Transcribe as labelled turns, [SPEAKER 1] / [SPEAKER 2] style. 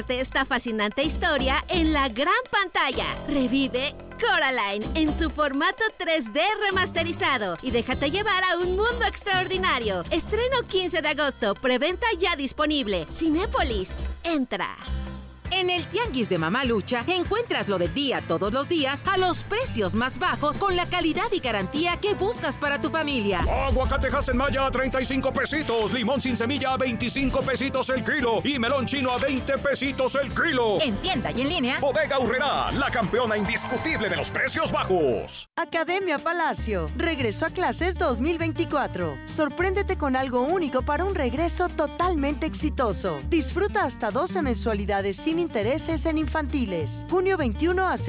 [SPEAKER 1] esta fascinante historia en la gran pantalla. Revive Coraline en su formato 3D remasterizado y déjate llevar a un mundo extraordinario. Estreno 15 de agosto, preventa ya disponible. Cinépolis, entra.
[SPEAKER 2] En el Tianguis de Mamalucha encuentras lo del día todos los días a los precios más bajos con la calidad y garantía que buscas para tu familia.
[SPEAKER 3] Aguacatejas en malla a 35 pesitos, limón sin semilla a 25 pesitos el kilo y melón chino a 20 pesitos el kilo.
[SPEAKER 2] En tienda y en línea,
[SPEAKER 3] Bodega Aurrerá, la campeona indiscutible de los precios bajos.
[SPEAKER 4] Academia Palacio, regreso a clases 2024. Sorpréndete con algo único para un regreso totalmente exitoso. Disfruta hasta 12 mensualidades sin intereses en infantiles. Junio 21 a